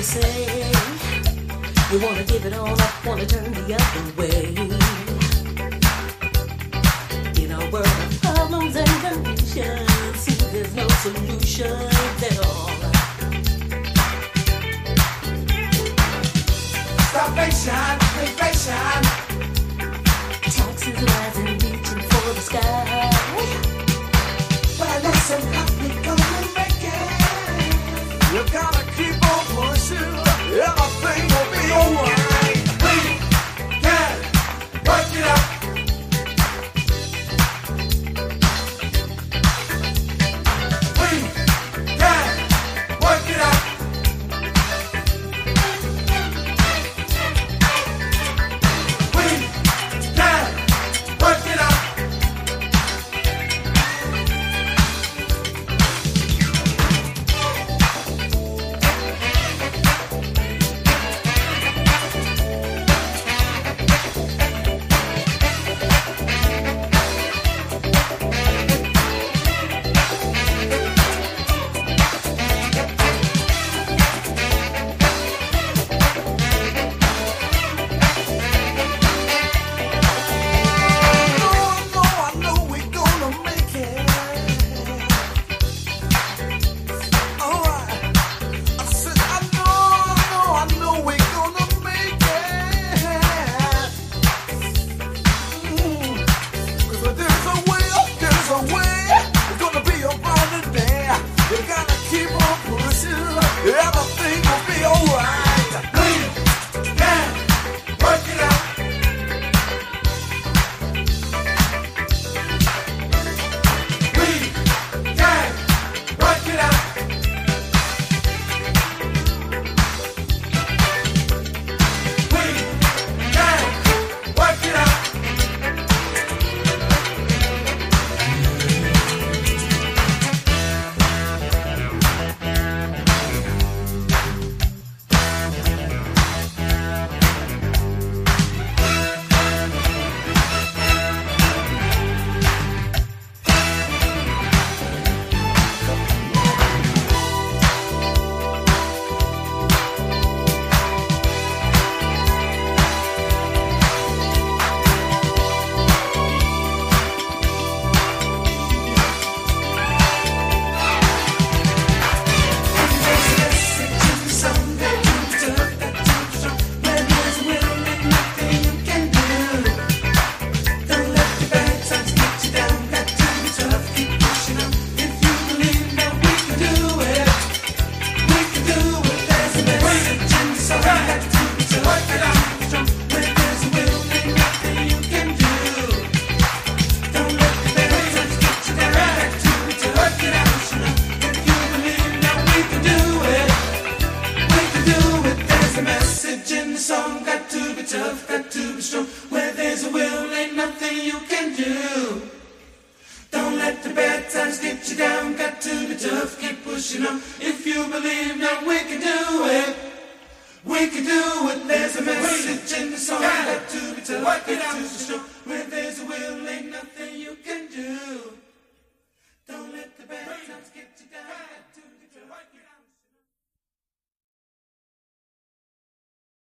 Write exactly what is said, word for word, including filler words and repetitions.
say you wanna give it all up, wanna turn the other way. In a world of problems and conditions, see there's no solutions at all. Starvation, inflation, taxes rising, reaching for the sky. But listen, how we gonna make it? You gotta keep on pushing, everything will be alright. We can work it out. We can work it out. We can work it out. Everything will be alright. We can work it out. We can work it out. We can work it out. Song got to be tough, got to be strong. Where there's a will, ain't nothing you can do. Don't let the bad times get you down. Got to be tough, keep pushing on. If you believe now, we can do it. We can do it. There's a message in the song. Got to be tough, got to be strong.